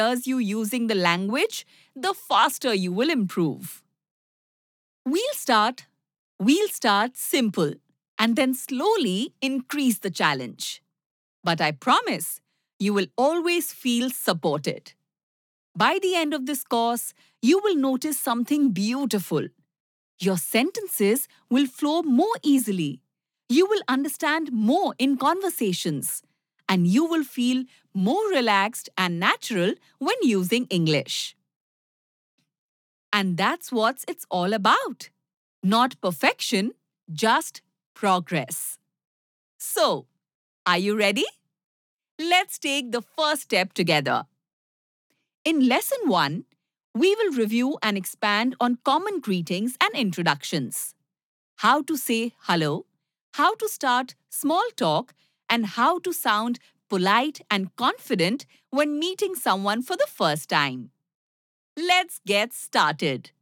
you using the language, the faster you will improve. We'll start simple and then slowly increase the challenge. But I promise you will always feel supported. By the end of this course, you will notice something beautiful. Your sentences will flow more easily. You will understand more in conversations. And you will feel more relaxed and natural when using English. And that's what it's all about. Not perfection, just progress. So, are you ready? Let's take the first step together. In Lesson 1, we will review and expand on common greetings and introductions. How to say hello, how to start small talk, and how to sound polite and confident when meeting someone for the first time. Let's get started.